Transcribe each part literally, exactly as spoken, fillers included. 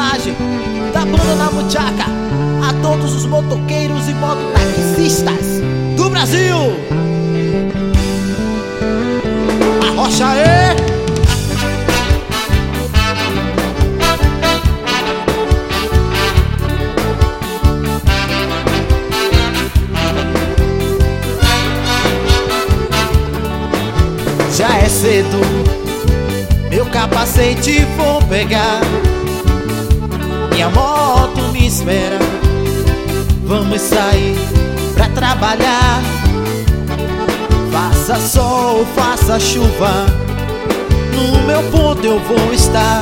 homenagem da banda Na Muchaca a todos os motoqueiros e mototaxistas do Brasil. Arrocha aí! Já é cedo, meu capacete vou pegar, minha moto me espera. Vamos sair pra trabalhar, faça sol, faça chuva, no meu ponto eu vou estar,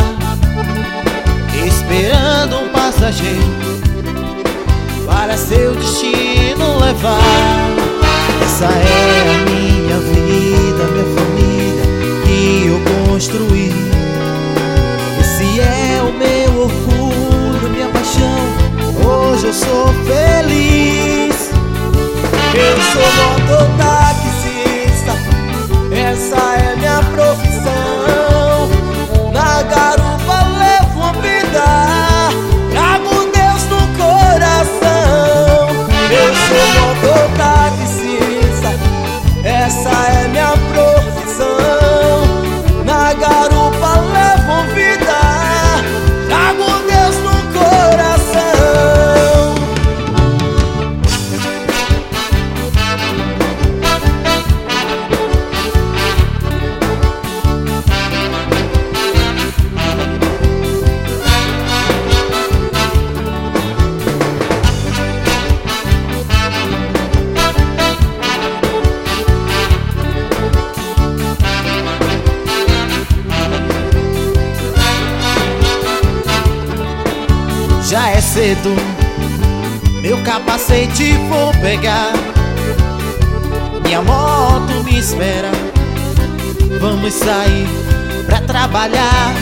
esperando um passageiro para seu destino levar. Essa é a minha vida, minha família que eu construí. Esse é o meu orgulho, minha paixão. Hoje eu sou feliz. Eu sou mototaxista, essa é minha profissão. Na garupa levo a vida, trago Deus no coração. Eu sou mototaxista, essa é minha profissão. Na garupa levo vida, trago Deus no coração. Já é cedo, meu capacete vou pegar, minha moto me espera. Vamos sair pra trabalhar,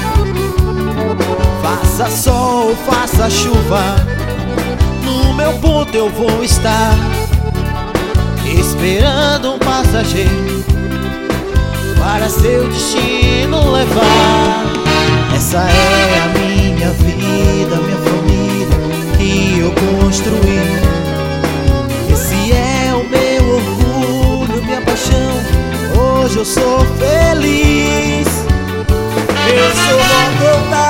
faça sol, faça chuva, no meu ponto eu vou estar, esperando um passageiro para seu destino levar. Essa é a minha vida, minha família que eu construí. Esse é o meu orgulho, minha paixão. Hoje eu sou feliz. Eu sou mototaxista,